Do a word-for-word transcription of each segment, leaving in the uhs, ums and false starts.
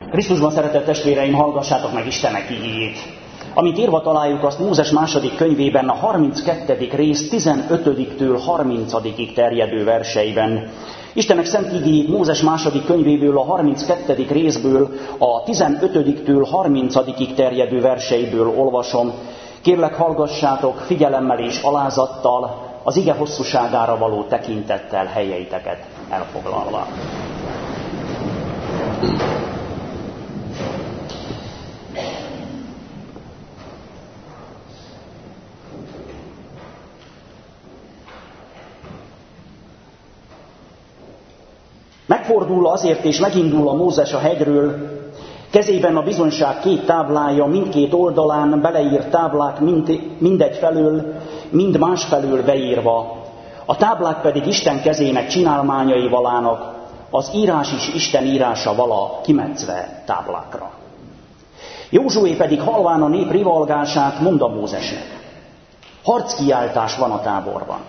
Krisztusban szeretett testvéreim, hallgassátok meg Istenek igéjét. Amint írva találjuk azt Mózes második könyvében, a harminckettedik rész tizenötödiktől harmincadikig terjedő verseiben. Istenek szent igéjét Mózes második könyvéből, a harminckettedik részből, a tizenötödiktől harmincadikig terjedő verseiből olvasom. Kérlek, hallgassátok figyelemmel és alázattal, az ige hosszúságára való tekintettel helyeiteket elfoglalva. Megfordul azért, és megindul a Mózes a hegyről, kezében a bizonyság két táblája, mindkét oldalán beleírt táblák mind, mindegy felől, mind más felől beírva. A táblák pedig Isten kezének csinálmányai valának, az írás is Isten írása vala kimetszve táblákra. Józsué pedig halván a nép rivalgását mond a Mózesnek. Harckiáltás van a táborban.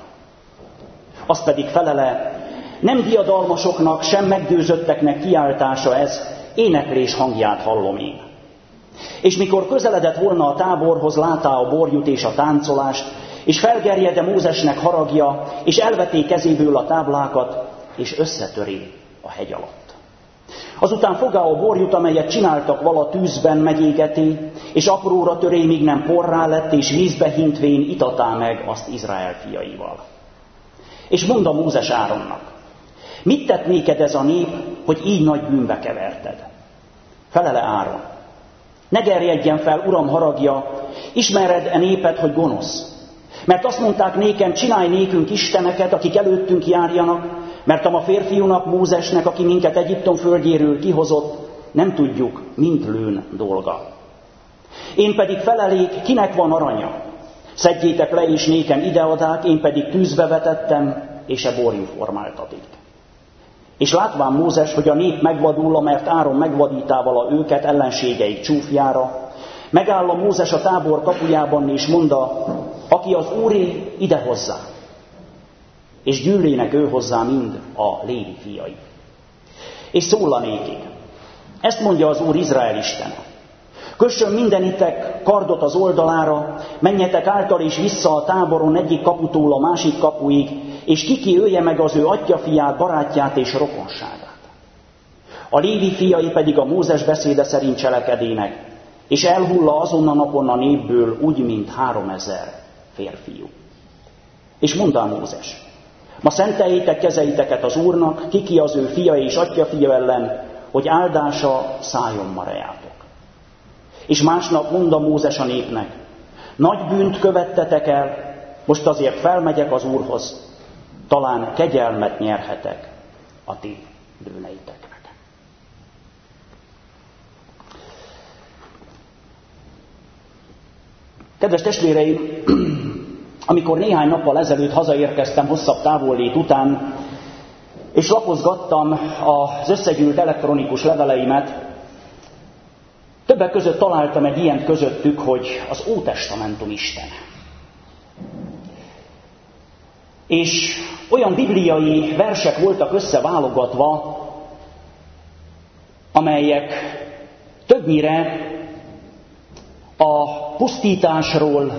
Az pedig felele, nem diadalmasoknak, sem meggyőzötteknek kiáltása ez, éneklés hangját hallom én. És mikor közeledett volna a táborhoz, látá a borjut és a táncolást, és felgerjede Mózesnek haragja, és elveté kezéből a táblákat, és összetöri a hegy alatt. Azután fogá a borjut, amelyet csináltak vala tűzben, megégeti, és apróra töré, míg nem porrá lett, és vízbe hintvén itatá meg azt Izrael fiaival. És mondta Mózes Áronnak, mit tett néked ez a nép, hogy így nagy bűnbe keverted? Felele Áron, ne gerjedjen fel, Uram haragja, ismered e népet, hogy gonosz. Mert azt mondták nékem, csinálj nékünk isteneket, akik előttünk járjanak, mert a ma férfiúnak, Mózesnek, aki minket Egyiptom földjéről kihozott, nem tudjuk, mint lőn dolga. Én pedig felelék, kinek van aranya? Szedjétek le, és nékem ideadák, én pedig tűzbe vetettem, és e borjú formáltatik. És látván Mózes, hogy a nép megvadul, mert Áron megvadítá vala őket ellenségeik csúfjára, megáll a Mózes a tábor kapujában, és mondta, aki az Úré, ide hozzá. És gyűlének ő hozzá mind a Lévi fiai. És szól a nékig. Ezt mondja az Úr Izrael Istene. Kössön mindenitek kardot az oldalára, menjetek által és vissza a táboron egyik kaputól a másik kapuig, és kiki ölje meg az ő atyafiát, barátját és rokonságát. A Lévi fiai pedig a Mózes beszéde szerint cselekedének, és elhulla azon a napon a népből úgy, mint háromezer férfiú. És mondta Mózes, ma szenteljétek kezeiteket az Úrnak, kiki az ő fia és atyafia ellen, hogy áldása szálljon ma rejátok. És másnap mondta Mózes a népnek, nagy bűnt követtetek el, most azért felmegyek az Úrhoz, talán kegyelmet nyerhetek a ti bűneiteknek. Kedves testvéreim, amikor néhány nappal ezelőtt hazaérkeztem hosszabb távollét után, és lapozgattam az összegyűlt elektronikus leveleimet, többek között találtam egy ilyen közöttük, hogy az Ótestamentum Istene. És olyan bibliai versek voltak összeválogatva, amelyek többnyire a pusztításról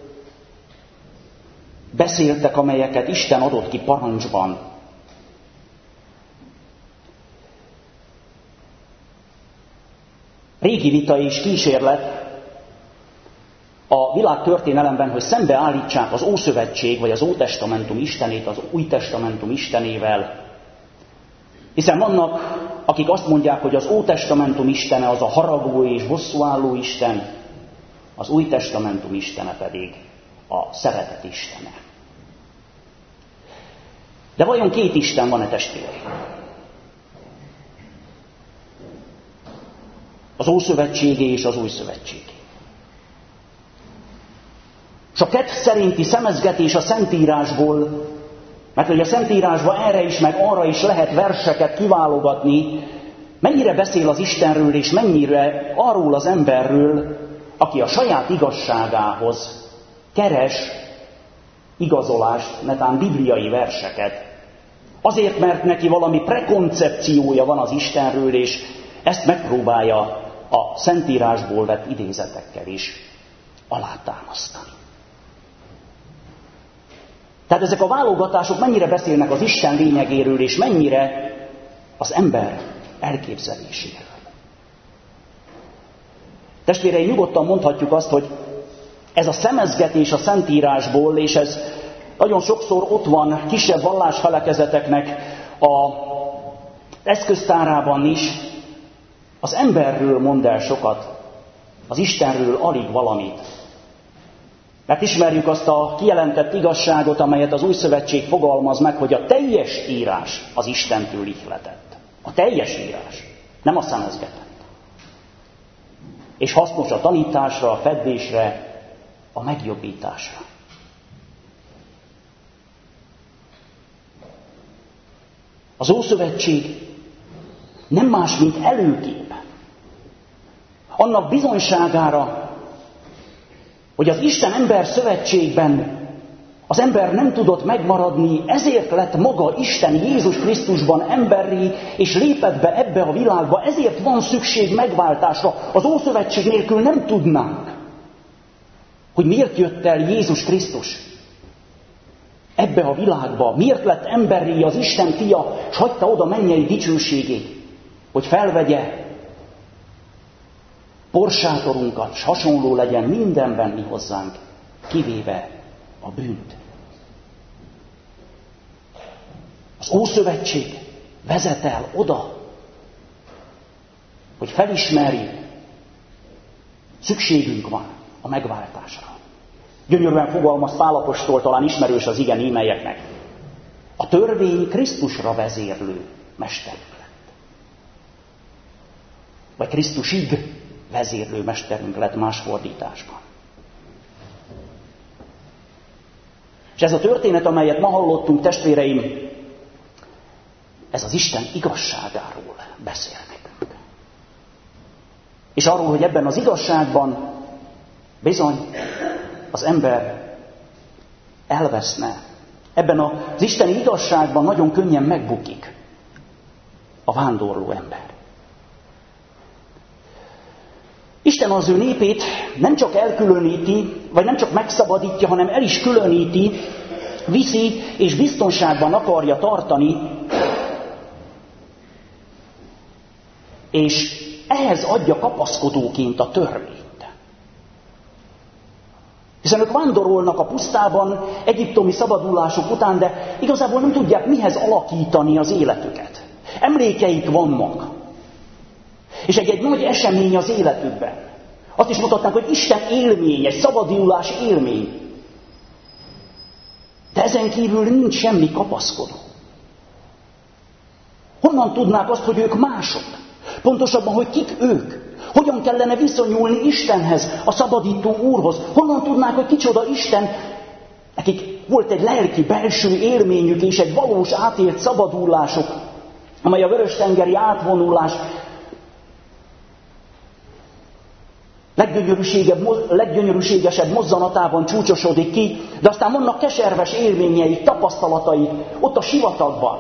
beszéltek, amelyeket Isten adott ki parancsban. Régi vita és kísérlet a világ történelemben, hogy szembeállítsák az Ószövetség vagy az Ótestamentum Istenét az Új Testamentum Istenével. Hiszen vannak, akik azt mondják, hogy az Ótestamentum Istene az a haragvó és bosszúálló Isten, az Új Testamentum Istene pedig a szeretet Istene. De vajon két Isten van-e, testvéreim? Az Ószövetségi és az Új Szövetségi. És a kett szerinti szemezgetés a Szentírásból, mert hogy a Szentírásban erre is, meg arra is lehet verseket kiválogatni, mennyire beszél az Istenről, és mennyire arról az emberről, aki a saját igazságához keres igazolást, netán bibliai verseket. Azért, mert neki valami prekoncepciója van az Istenről, és ezt megpróbálja a Szentírásból vett idézetekkel is alátámasztani. Tehát ezek a válogatások mennyire beszélnek az Isten lényegéről, és mennyire az ember elképzeléséről. Testvéreim, nyugodtan mondhatjuk azt, hogy ez a szemezgetés a Szentírásból, és ez nagyon sokszor ott van kisebb vallásfelekezeteknek a eszköztárában is, az emberről mond el sokat, az Istenről alig valamit. Mert ismerjük azt a kijelentett igazságot, amelyet az Új Szövetség fogalmaz meg, hogy a teljes írás az Istentől ihletett. A teljes írás, nem a szemezgetett. És hasznos a tanításra, a feddésre, a megjobbításra. Az Ószövetség nem más, mint előkép. Annak bizonyságára, hogy az Isten-ember szövetségben az ember nem tudott megmaradni, ezért lett maga Isten Jézus Krisztusban emberré, és lépett be ebbe a világba, ezért van szükség megváltásra. Az Ószövetség nélkül nem tudnánk, hogy miért jött el Jézus Krisztus ebbe a világba, miért lett emberré az Isten fia, s hagyta oda mennyei dicsőségét, hogy felvegye porsátorunkat, s hasonló legyen mindenben mi hozzánk, kivéve a bűnt. Az Ószövetség vezet el oda, hogy felismerjük, szükségünk van a megváltásra. Gyönyörűen fogalmaz Pál apostol, talán ismerős az ige némelyeknek. A törvény Krisztusra vezérlő mesterünk lett. Vagy Krisztusig vezérlő mesterünk lett más fordításban. És ez a történet, amelyet ma hallottunk, testvéreim, ez az Isten igazságáról beszél nekünk. És arról, hogy ebben az igazságban bizony az ember elveszne. Ebben az isteni igazságban nagyon könnyen megbukik a vándorló ember. Isten az ő népét nem csak elkülöníti, vagy nem csak megszabadítja, hanem el is különíti, viszi és biztonságban akarja tartani, és ehhez adja kapaszkodóként a törvényt. Hiszen ők vándorolnak a pusztában, egyiptomi szabadulásuk után, de igazából nem tudják mihez alakítani az életüket. Emlékeik vannak. És egy-egy nagy esemény az életükben. Azt is mutatnánk, hogy Isten élmény, egy szabadulás élmény. De ezen kívül nincs semmi kapaszkodó. Honnan tudnák azt, hogy ők mások? Pontosabban, hogy kik ők? Hogyan kellene viszonyulni Istenhez, a szabadító Úrhoz? Honnan tudnák, hogy kicsoda Isten? Nekik volt egy lelki belső élményük és egy valós átélt szabadulásuk, amely a vörös-tengeri átvonulás leggyönyörűségesebb mozzanatában csúcsosodik ki, de aztán vannak keserves élményeik, tapasztalatai ott a sivatagban.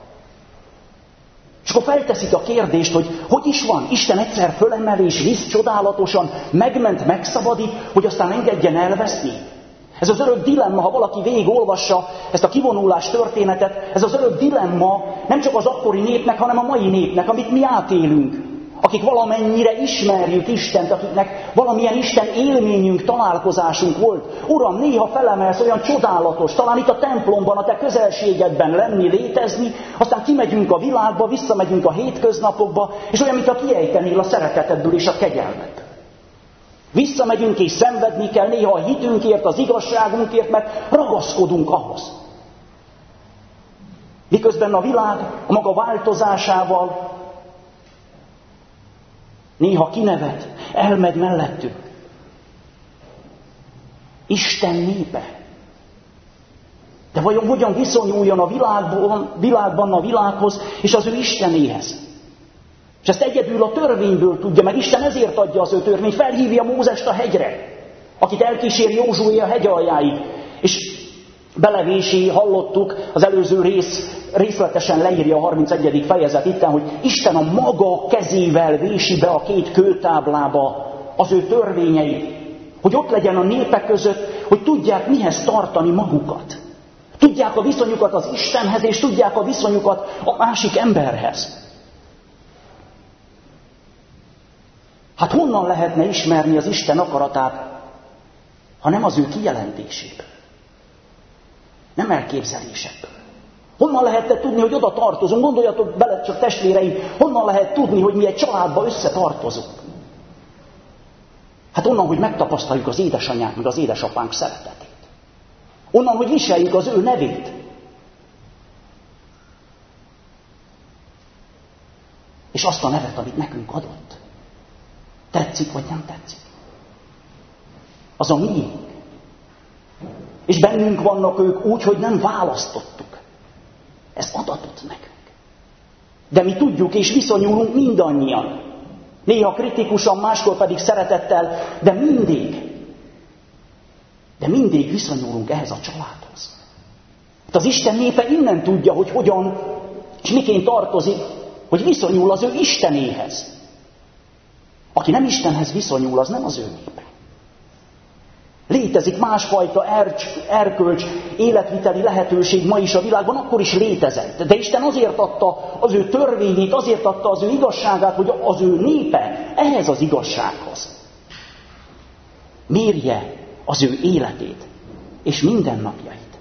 És akkor felteszik a kérdést, hogy hogy is van, Isten egyszer fölemel és visz csodálatosan, megment, megszabadít, hogy aztán engedjen elveszni. Ez az örök dilemma, ha valaki végigolvassa ezt a kivonulás történetet, ez az örök dilemma nem csak az akkori népnek, hanem a mai népnek, amit mi átélünk. Akik valamennyire ismerjük Istent, akiknek valamilyen Isten élményünk, találkozásunk volt. Uram, néha felemelsz, olyan csodálatos, talán itt a templomban, a te közelségedben lenni, létezni, aztán kimegyünk a világba, visszamegyünk a hétköznapokba, és olyan, mint a kiejtenél a szeretetedből és a kegyelmet. Visszamegyünk és szenvedni kell néha a hitünkért, az igazságunkért, mert ragaszkodunk ahhoz. Miközben a világ a maga változásával néha kinevet, elmegy mellettünk. Isten népe. De vajon hogyan viszonyuljon a világban, világban a világhoz és az ő Istenéhez? És ezt egyedül a törvényből tudja, mert Isten ezért adja az ő törvényt, felhívja Mózest a hegyre, akit elkísér Józsué a hegy aljáig. És belevési, hallottuk az előző rész részletesen leírja a harmincegyedik fejezet itten, hogy Isten a maga kezével vési be a két kőtáblába az ő törvényeit, hogy ott legyen a népek között, hogy tudják mihez tartani magukat. Tudják a viszonyukat az Istenhez, és tudják a viszonyukat a másik emberhez. Hát honnan lehetne ismerni az Isten akaratát, ha nem az ő kijelentéséből? Nem elképzelésekből. Honnan lehetne tudni, hogy oda tartozunk? Gondoljatok bele csak testvéreim, honnan lehet tudni, hogy mi egy családba összetartozunk? Hát onnan, hogy megtapasztaljuk az édesanyánk, meg az édesapánk szeretetét. Onnan, hogy viseljük az ő nevét. És azt a nevet, amit nekünk adott. Tetszik, vagy nem tetszik. Az a miénk. És bennünk vannak ők úgy, hogy nem választottuk. Ez adatot nekünk. De mi tudjuk és viszonyulunk mindannyian. Néha kritikusan, máskor pedig szeretettel, de mindig. De mindig viszonyulunk ehhez a családhoz. Hát az Isten népe innen tudja, hogy hogyan és miként tartozik, hogy viszonyul az ő Istenéhez. Aki nem Istenhez viszonyul, az nem az ő népe. Létezik másfajta ercs, erkölcs, életviteli lehetőség ma is a világban, akkor is létezett. De Isten azért adta az ő törvényét, azért adta az ő igazságát, hogy az ő népe ehhez az igazsághoz mérje az ő életét és mindennapjait.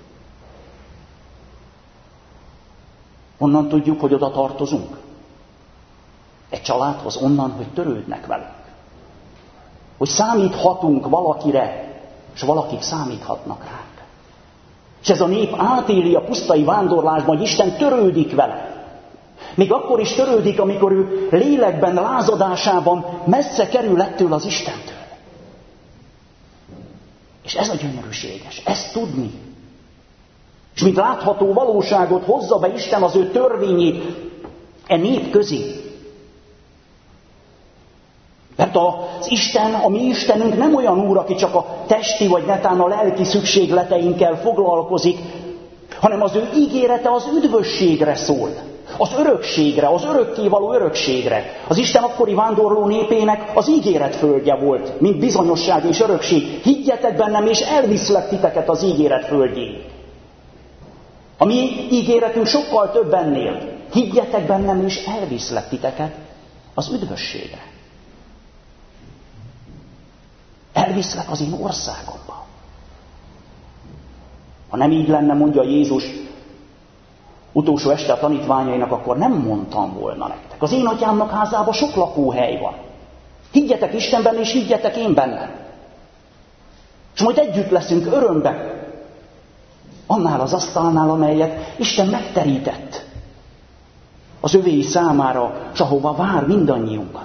Honnan tudjuk, hogy oda tartozunk? Egy családhoz onnan, hogy törődnek velünk. Hogy számíthatunk valakire, és valakik számíthatnak ránk. És ez a nép átéli a pusztai vándorlásban, hogy Isten törődik vele. Még akkor is törődik, amikor ő lélekben, lázadásában messze kerül ettől az Istentől. És ez a gyönyörűséges, ezt tudni. És mint látható valóságot hozza be Isten az ő törvényét e nép közé. Mert az Isten, a mi Istenünk nem olyan úr, aki csak a testi vagy netán a lelki szükségleteinkkel foglalkozik, hanem az ő ígérete az üdvösségre szól. Az örökségre, az örökkévaló örökségre. Az Isten akkori vándorló népének az ígéret földje volt, mint bizonyosság és örökség. Higgyetek bennem, és elviszlek titeket az ígéret földjéig. A mi ígéretünk sokkal több ennél. Higgyetek bennem, és elviszlek titeket az üdvösségre. Elviszlek az én országomba. Ha nem így lenne, mondja Jézus utolsó este a tanítványainak, akkor nem mondtam volna nektek. Az én atyámnak házában sok lakóhely van. Higgyetek Istenben, és higgyetek én bennem. És majd együtt leszünk örömben. Annál az asztalnál, amelyet Isten megterített az övéi számára, s ahova vár mindannyiunkat.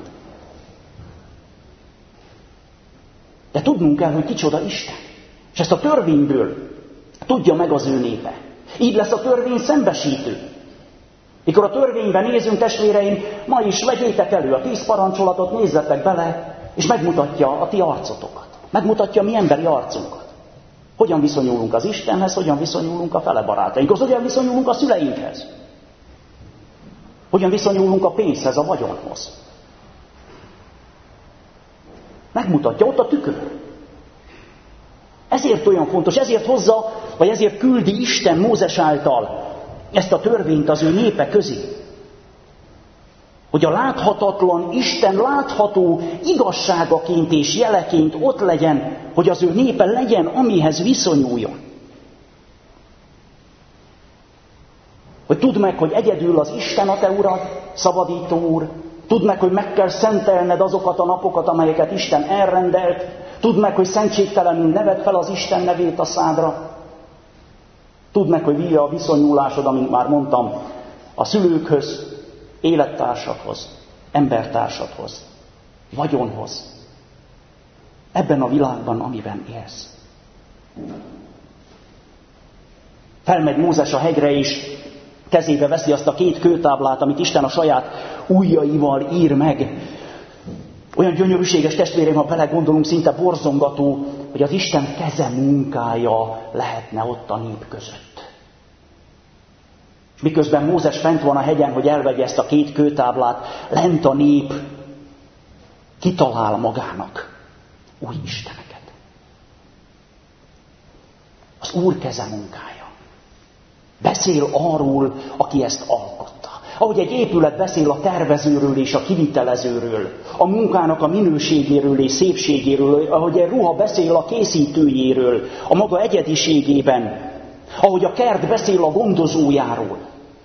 De tudnunk kell, hogy kicsoda Isten. És ezt a törvényből tudja meg az ő népe. Így lesz a törvény szembesítő. Mikor a törvényben nézünk, testvéreim, ma is vegyétek elő a tíz parancsolatot, nézzetek bele, és megmutatja a ti arcotokat. Megmutatja a mi emberi arcunkat. Hogyan viszonyulunk az Istenhez, hogyan viszonyulunk a fele barátainkhoz, hogyan viszonyulunk a szüleinkhez. Hogyan viszonyulunk a pénzhez, a vagyonhoz. Megmutatja, ott a tükör. Ezért olyan fontos, ezért hozza, vagy ezért küldi Isten Mózes által ezt a törvényt az ő népe közé. Hogy a láthatatlan Isten látható igazságaként és jeleként ott legyen, hogy az ő népe legyen, amihez viszonyuljon. Hogy tudd meg, hogy egyedül az Isten a te urad, szabadító úr. Tudd meg, hogy meg kell szentelned azokat a napokat, amelyeket Isten elrendelt. Tudd meg, hogy szentségtelenül neved fel az Isten nevét a szádra. Tudd meg, hogy milyen a viszonyulásod, amint már mondtam, a szülőkhöz, élettársakhoz, embertársadhoz, vagyonhoz. Ebben a világban, amiben élsz. Felmegy Mózes a hegyre, és kezébe veszi azt a két kőtáblát, amit Isten a saját ujjaival ír meg. Olyan gyönyörűséges, testvéreim, ha belegondolunk, szinte borzongató, hogy az Isten keze munkája lehetne ott a nép között. És miközben Mózes fent van a hegyen, hogy elvegye ezt a két kőtáblát, lent a nép kitalál magának új isteneket. Az Úr keze munkája. Beszél arról, aki ezt alkotta. Ahogy egy épület beszél a tervezőről és a kivitelezőről, a munkának a minőségéről és szépségéről, ahogy egy ruha beszél a készítőjéről, a maga egyediségében, ahogy a kert beszél a gondozójáról,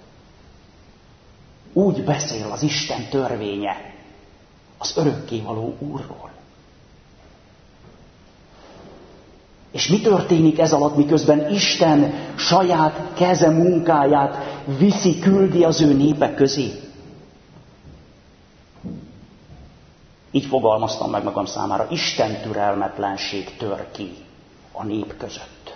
úgy beszél az Isten törvénye az örökkévaló Úrról. És mi történik ez alatt, miközben Isten saját keze munkáját viszi, küldi az ő népek közé? Így fogalmaztam meg magam számára, Isten türelmetlenség tör ki a nép között.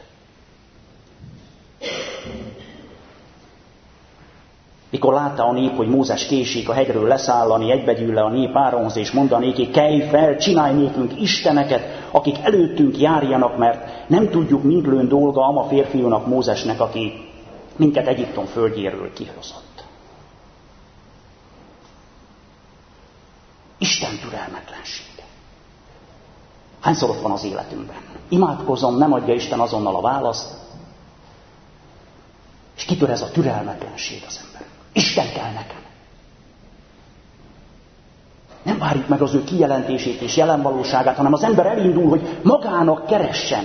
Mikor látta a nép, hogy Mózes késik a hegyről leszállani, egybegyűl le a nép Áronhoz, és mondanéki, kelj fel, csinálj nékünk isteneket, akik előttünk járjanak, mert nem tudjuk, mint lőn dolga ama férfiúnak, Mózesnek, aki minket Egyiptom földjéről kihozott. Isten türelmetlensége. Hányszor ott van az életünkben? Imádkozom, nem adja Isten azonnal a választ, és kitör ez a türelmetlenség az ember. Isten kell nekem. Nem várjuk meg az ő kijelentését és jelenvalóságát, hanem az ember elindul, hogy magának keressen.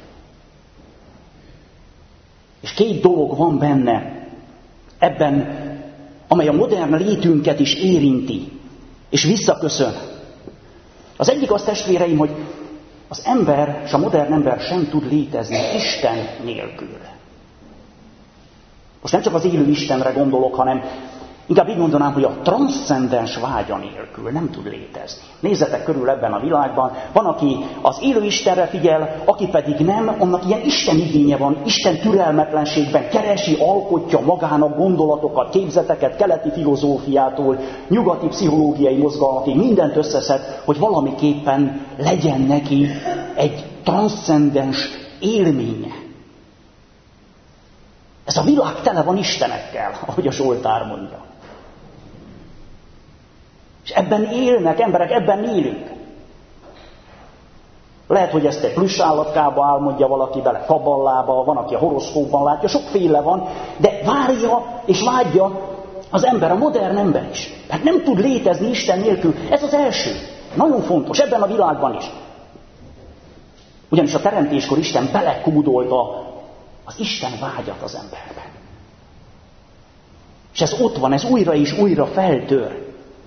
És két dolog van benne, ebben, amely a modern létünket is érinti, és visszaköszön. Az egyik az, testvéreim, hogy az ember, és a modern ember sem tud létezni Isten nélkül. Most nem csak az élő Istenre gondolok, hanem inkább így mondanám, hogy a transzcendens vágya nélkül nem tud létezni. Nézzetek körül ebben a világban, van, aki az élő Istenre figyel, aki pedig nem, annak ilyen Isten igénye van, Isten türelmetlenségben keresi, alkotja magának gondolatokat, képzeteket, keleti filozófiától, nyugati pszichológiai mozgalmakig, mindent összeszed, hogy valamiképpen legyen neki egy transzcendens élménye. Ez a világ tele van istenekkel, ahogy a Zsoltár mondja. És ebben élnek emberek, ebben élünk. Lehet, hogy ezt egy plusz állatkába álmodja valaki bele, kaballába, van, aki a horoszkópban látja, sokféle van, de várja és vágyja az ember, a modern ember is. Hát nem tud létezni Isten nélkül. Ez az első. Nagyon fontos, ebben a világban is. Ugyanis a teremtéskor Isten belekódolta az Isten vágyat az emberben. És ez ott van, ez újra és újra feltör.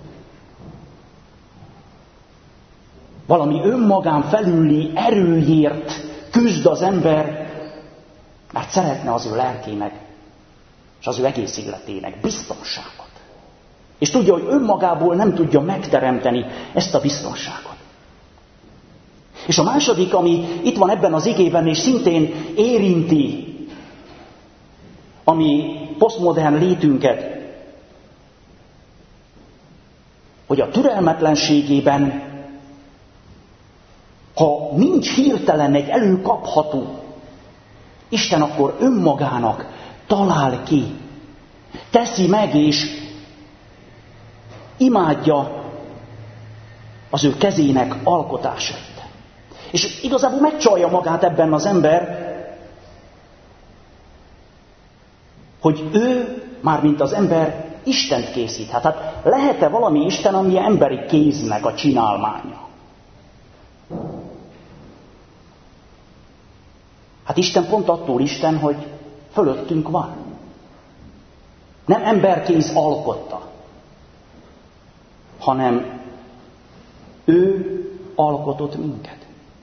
Valami önmagán felüli erőjért küzd az ember, mert szeretne az ő lelkének, és az ő egész életének biztonságot. És tudja, hogy önmagából nem tudja megteremteni ezt a biztonságot. És a második, ami itt van ebben az igében, és szintén érinti a mi posztmodern létünket, hogy a türelmetlenségében, ha nincs hirtelen egy előkapható, Isten akkor önmagának talál ki, teszi meg és imádja az ő kezének alkotásait. És igazából megcsalja magát ebben az ember, hogy ő, mármint az ember, Istent készíthet. Hát lehet-e valami Isten, ami emberi kéznek a csinálmánya? Hát Isten pont attól Isten, hogy fölöttünk van. Nem emberkéz alkotta, hanem ő alkotott minket.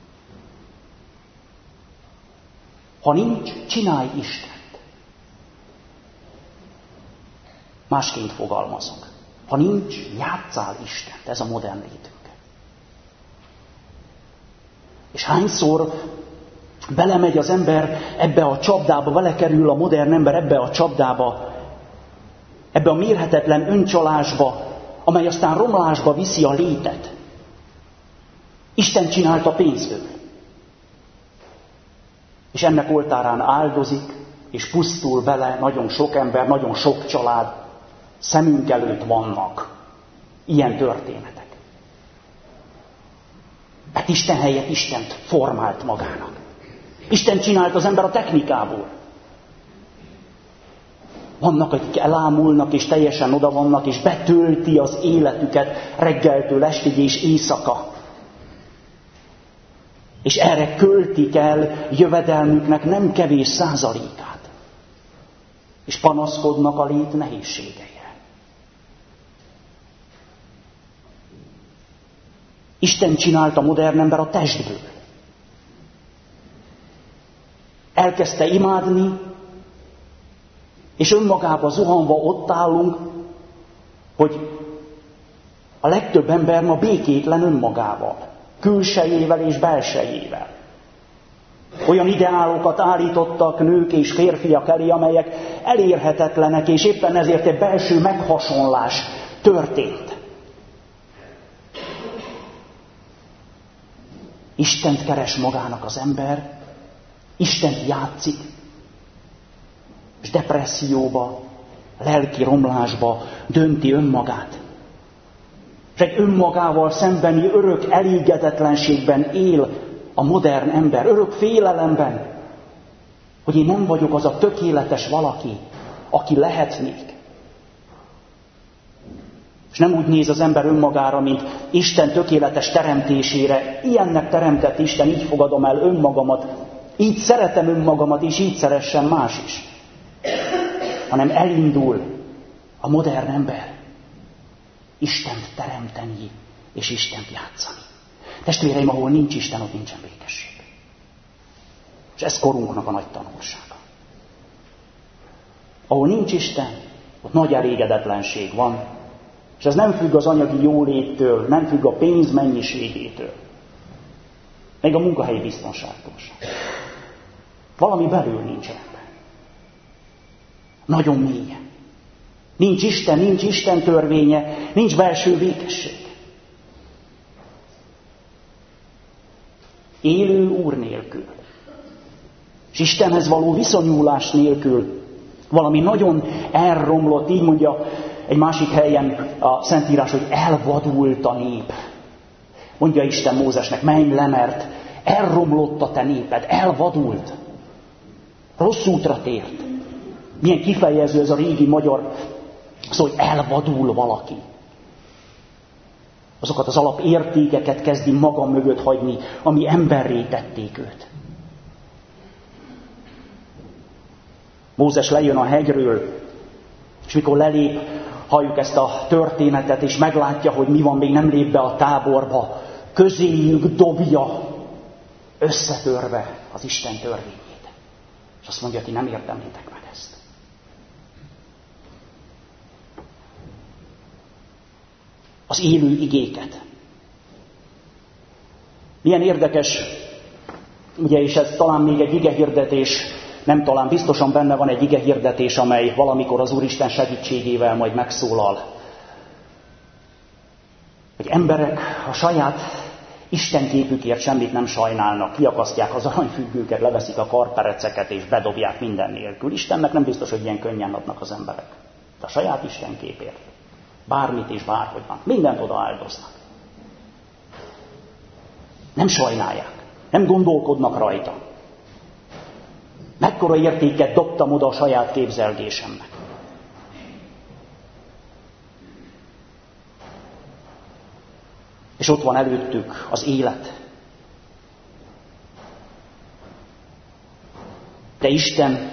Ha nincs, csinálj Istent. Másként fogalmazok. Ha nincs, játsszál Istent. Ez a modern létünk. És hányszor belemegy az ember ebbe a csapdába, belekerül a modern ember ebbe a csapdába, ebbe a mérhetetlen öncsalásba, amely aztán romlásba viszi a létet. Isten csinálta pénzből. És ennek oltárán áldozik, és pusztul bele nagyon sok ember, nagyon sok család. Szemünk előtt vannak ilyen történetek. Hát Isten helyett Istent formált magának. Isten csinált az ember a technikából. Vannak, akik elámulnak, és teljesen oda vannak, és betölti az életüket reggeltől estig és éjszaka. És erre költik el jövedelmüknek nem kevés százalékát. És panaszkodnak a lét nehézségeire. Isten csinált a modern ember a testből. Elkezdte imádni, és önmagába zuhanva ott állunk, hogy a legtöbb ember ma békétlen önmagával, külsejével és belsejével. Olyan ideálokat állítottak nők és férfiak elé, amelyek elérhetetlenek, és éppen ezért egy belső meghasonlás történt. Istent keres magának az ember, Istent játszik, és depresszióba, lelki romlásba dönti önmagát. És egy önmagával szembeni örök elégedetlenségben él a modern ember, örök félelemben, hogy én nem vagyok az a tökéletes valaki, aki lehetnék. És nem úgy néz az ember önmagára, mint Isten tökéletes teremtésére. Ilyennek teremtett Isten, így fogadom el önmagamat, így szeretem önmagamat, és így szeressen más is. Hanem elindul a modern ember Istent teremteni, és Istent játszani. Testvéreim, ahol nincs Isten, ott nincsen békesség. És ez korunknak a nagy tanulsága. Ahol nincs Isten, ott nagy elégedetlenség van, és ez nem függ az anyagi jóléttől, nem függ a pénz mennyiségétől, még a munkahelyi biztonságtól sem. Valami belül nincs rendben. Nagyon mélyen. Nincs Isten, nincs Isten törvénye, nincs belső békesség. Élő Úr nélkül, és Istenhez való viszonyulás nélkül valami nagyon elromlott, így mondja egy másik helyen a Szentírás, hogy elvadult a nép. Mondja Isten Mózesnek, menj le, mert elromlott a te néped, elvadult. Rossz útra tért. Milyen kifejező ez a régi magyar szó, hogy elvadul valaki. Azokat az alapértékeket kezdi maga mögött hagyni, ami emberré tették őt. Mózes lejön a hegyről, és mikor lelép, halljuk ezt a történetet, és meglátja, hogy mi van, még nem lép be a táborba, közéjük dobja összetörve az Isten törvényét. És azt mondja, ti nem érdemlitek meg ezt. Az élő igéket. Milyen érdekes, ugye, és ez talán még egy igehirdetés, nem talán, biztosan benne van egy igehirdetés, amely valamikor az Úristen segítségével majd megszólal. Hogy emberek a saját istenképükért semmit nem sajnálnak, kiakasztják az aranyfüggőket, leveszik a karpereceket és bedobják minden nélkül. Istennek nem biztos, hogy ilyen könnyen adnak az emberek. De a saját istenképért bármit és bárhogyan, mindent oda áldoznak. Nem sajnálják, nem gondolkodnak rajta. Mekkora értéket dobtam oda a saját képzelgésemnek. És ott van előttük az élet. De Isten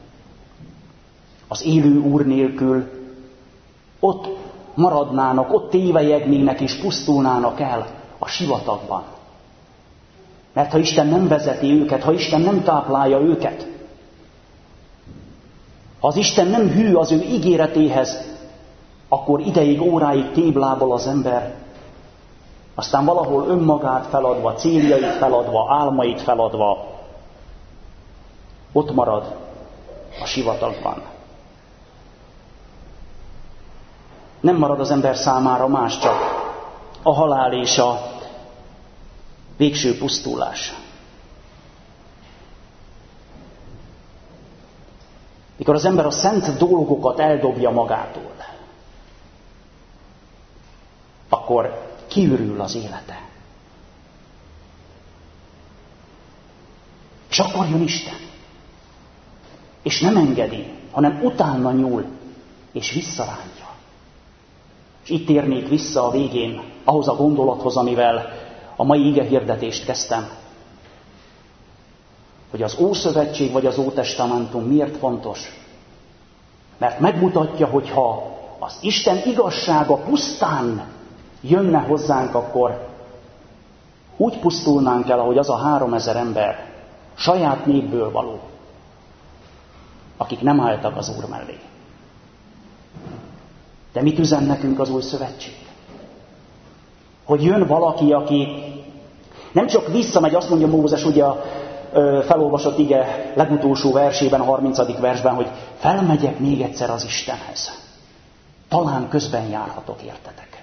az élő Úr nélkül ott maradnának, ott tévelyegnének és pusztulnának el a sivatagban. Mert ha Isten nem vezeti őket, ha Isten nem táplálja őket, ha az Isten nem hű az ő ígéretéhez, akkor ideig, óráig téblából az ember, aztán valahol önmagát feladva, céljait feladva, álmait feladva, ott marad a sivatagban. Nem marad az ember számára más, csak a halál és a végső pusztulás. Mikor az ember a szent dolgokat eldobja magától, akkor kiürül az élete. És akkor jön Isten. És nem engedi, hanem utána nyúl, és visszarántja. És itt térnék vissza a végén ahhoz a gondolathoz, amivel a mai igehirdetést kezdtem. Hogy az Ószövetség vagy az Ótestamentum miért fontos? Mert megmutatja, hogy ha az Isten igazsága pusztán jönne hozzánk, akkor úgy pusztulnánk el, ahogy az a háromezer ember, saját népből való, akik nem álltak az Úr mellé. De mit üzen nekünk az Új Szövetség? Hogy jön valaki, aki nem csak visszamegy, azt mondja Mózes, ugye a felolvasott ige legutolsó versében, a harmincadik versben, hogy felmegyek még egyszer az Istenhez. Talán közben járhatok értetek.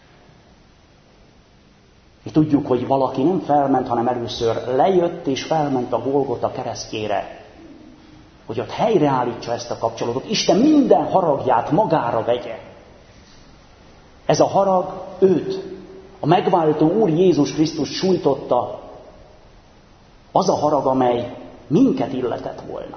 Mi tudjuk, hogy valaki nem felment, hanem először lejött és felment a Golgota keresztjére, hogy ott helyreállítsa ezt a kapcsolatot. Isten minden haragját magára vegye. Ez a harag őt, a megváltó Úr Jézus Krisztus sújtotta, az a harag, amely minket illetett volna.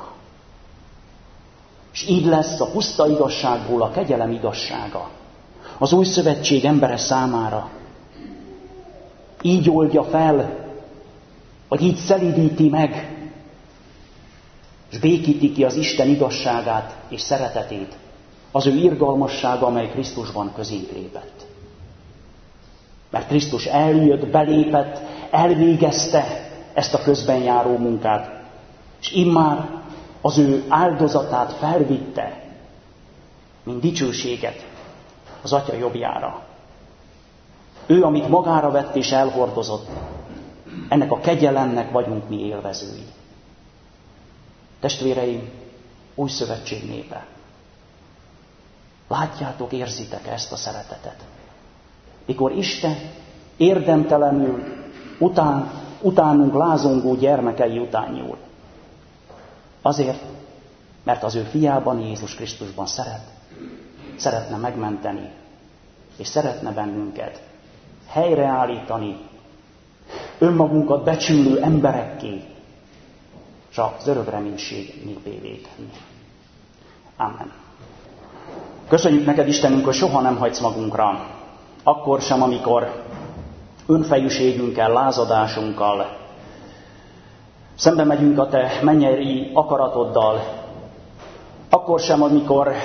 És így lesz a puszta igazságból a kegyelem igazsága az Új Szövetség embere számára. Így oldja fel, vagy így szelídíti meg, és békíti ki az Isten igazságát és szeretetét, az ő irgalmassága, amely Krisztusban közénk lépett. Mert Krisztus eljött, belépett, elvégezte ezt a közben járó munkát, és immár az ő áldozatát felvitte, mint dicsőséget az Atya jobbjára. Ő, amit magára vett és elhordozott, ennek a kegyelemnek vagyunk mi élvezői. Testvéreim, Új Szövetség népe. Látjátok, érzitek ezt a szeretetet? Mikor Isten érdemtelenül után, utánunk lázongó gyermekei után nyúl. Azért, mert az ő fiában, Jézus Krisztusban szeret, szeretne megmenteni, és szeretne bennünket helyreállítani, önmagunkat becsülő emberekké, és az örök reménység népévé tenni. Amen. Köszönjük neked, Istenünk, hogy soha nem hagysz magunkra, akkor sem, amikor önfejűségünkkel, lázadásunkkal szembe megyünk a te mennyei akaratoddal, akkor sem, amikor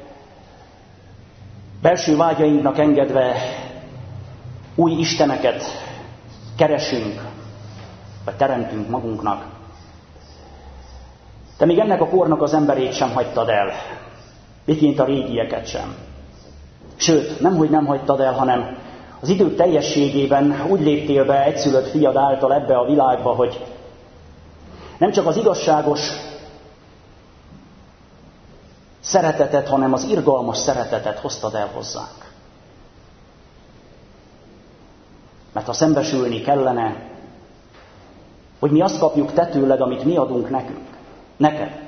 belső vágyainknak engedve új isteneket keresünk, vagy teremtünk magunknak. Te még ennek a kornak az emberét sem hagytad el, miként a régieket sem. Sőt, nemhogy nem hagytad el, hanem az idő teljességében úgy léptél be egyszülött fiad által ebbe a világba, hogy nem csak az igazságos szeretetet, hanem az irgalmas szeretetet hoztad el hozzánk. Mert ha szembesülni kellene, hogy mi azt kapjuk te tőled, amit mi adunk nekünk, neked.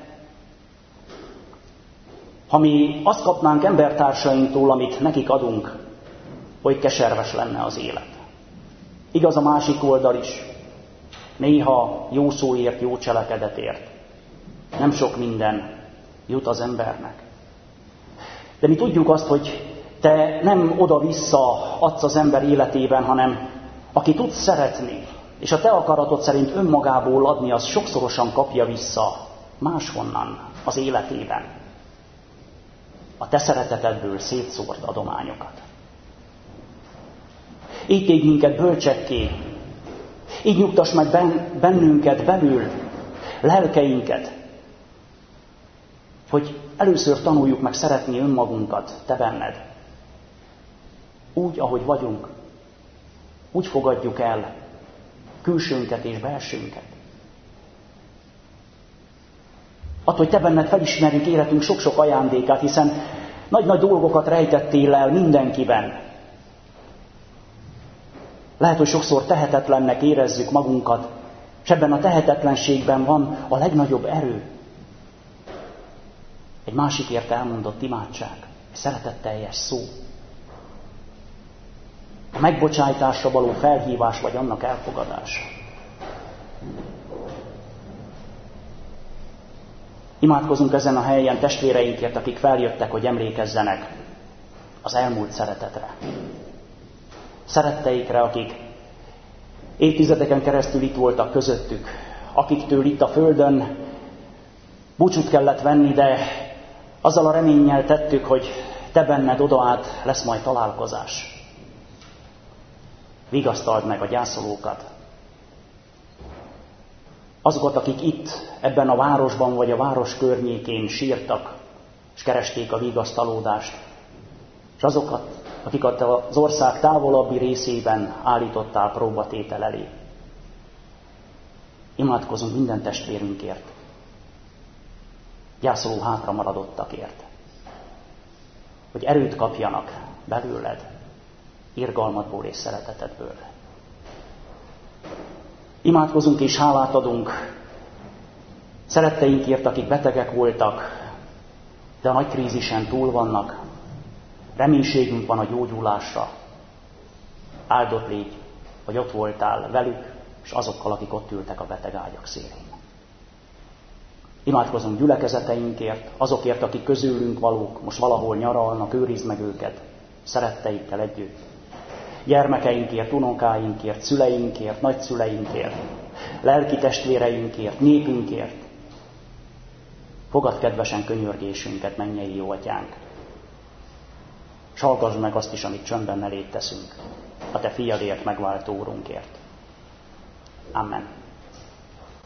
Ha mi azt kapnánk embertársainktól, amit nekik adunk, hogy keserves lenne az élet. Igaz a másik oldal is. Néha jó szóért, jó cselekedetért nem sok minden jut az embernek. De mi tudjuk azt, hogy te nem oda-vissza adsz az ember életében, hanem aki tud szeretni, és a te akaratod szerint önmagából adni, az sokszorosan kapja vissza máshonnan az életében a te szeretetedből szétszórt adományokat. Így tégy minket bölcsekké, így nyugtass meg bennünket belül, lelkeinket, hogy először tanuljuk meg szeretni önmagunkat, te benned. Úgy, ahogy vagyunk, úgy fogadjuk el külsőnket és belsőnket. Attól, hogy te benned felismerjük életünk sok-sok ajándékát, hiszen nagy-nagy dolgokat rejtettél el mindenkiben. Lehet, hogy sokszor tehetetlennek érezzük magunkat, és ebben a tehetetlenségben van a legnagyobb erő. egy másikért elmondott imádság, egy szeretetteljes szó, a megbocsájtásra való felhívás, vagy annak elfogadása. Imádkozunk ezen a helyen testvéreinkért, akik feljöttek, hogy emlékezzenek az elmúlt szeretetre. Szeretteikre, akik évtizedeken keresztül itt voltak közöttük, akiktől itt a földön búcsút kellett venni, de azzal a reménnyel tettük, hogy te benned odaát lesz majd találkozás. Vigasztald meg a gyászolókat. Azokat, akik itt, ebben a városban vagy a város környékén sírtak, és keresték a vigasztalódást, és azokat, akiket az ország távolabbi részében állítottál próbatétel elé. Imádkozunk minden testvérünkért, gyászoló hátra maradottakért, hogy erőt kapjanak belőled, irgalmadból és szeretetedből. Imádkozunk és hálát adunk szeretteinkért, akik betegek voltak, de a nagy krízisen túl vannak. Reménységünk van a gyógyulásra. Áldott légy, hogy ott voltál velük, és azokkal, akik ott ültek a beteg ágyak szélén. Imádkozunk gyülekezeteinkért, azokért, akik közülünk valók, most valahol nyaralnak, őrizd meg őket, szeretteikkel együtt. Gyermekeinkért, unokáinkért, szüleinkért, nagyszüleinkért, lelki testvéreinkért, népünkért. Fogadd kedvesen könyörgésünket, mennyei jó atyánk. S hallgass meg azt is, amit csöndben eléd teszünk, a te fiadért, megváltó Úrunkért. Amen.